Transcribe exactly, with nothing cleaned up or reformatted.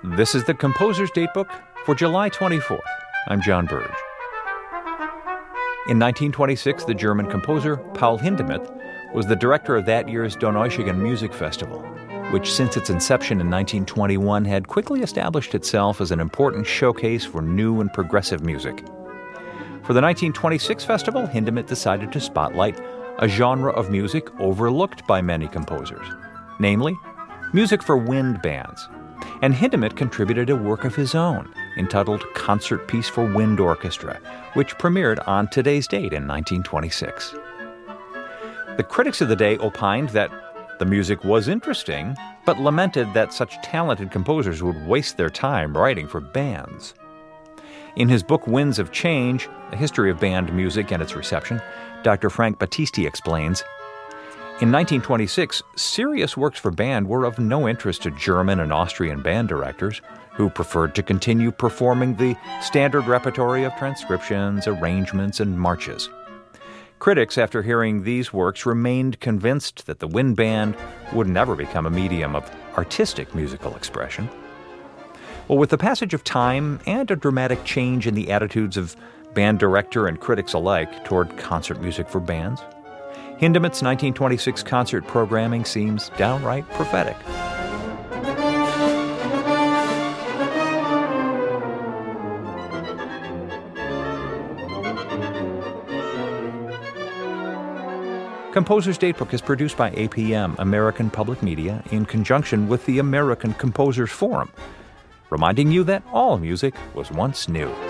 This is the Composer's Datebook for July twenty-fourth. I'm John Burge. In nineteen twenty-six, the German composer Paul Hindemith was the director of that year's Donaueschingen Music Festival, which since its inception in nineteen twenty-one had quickly established itself as an important showcase for new and progressive music. For the nineteen twenty-six festival, Hindemith decided to spotlight a genre of music overlooked by many composers, namely, music for wind bands. And Hindemith contributed a work of his own, entitled Concert Piece for Wind Orchestra, which premiered on today's date in nineteen twenty-six. The critics of the day opined that the music was interesting, but lamented that such talented composers would waste their time writing for bands. In his book Winds of Change, A History of Band Music and Its Reception, Doctor Frank Battisti explains, in nineteen twenty-six, serious works for band were of no interest to German and Austrian band directors, who preferred to continue performing the standard repertory of transcriptions, arrangements, and marches. Critics, after hearing these works, remained convinced that the wind band would never become a medium of artistic musical expression. Well, with the passage of time and a dramatic change in the attitudes of band director and critics alike toward concert music for bands, Hindemith's nineteen twenty-six concert programming seems downright prophetic. Composer's Datebook is produced by A P M, American Public Media, in conjunction with the American Composers Forum, reminding you that all music was once new.